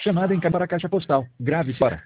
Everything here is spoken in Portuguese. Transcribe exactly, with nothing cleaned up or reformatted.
Chamada em para a caixa postal. Grave fora.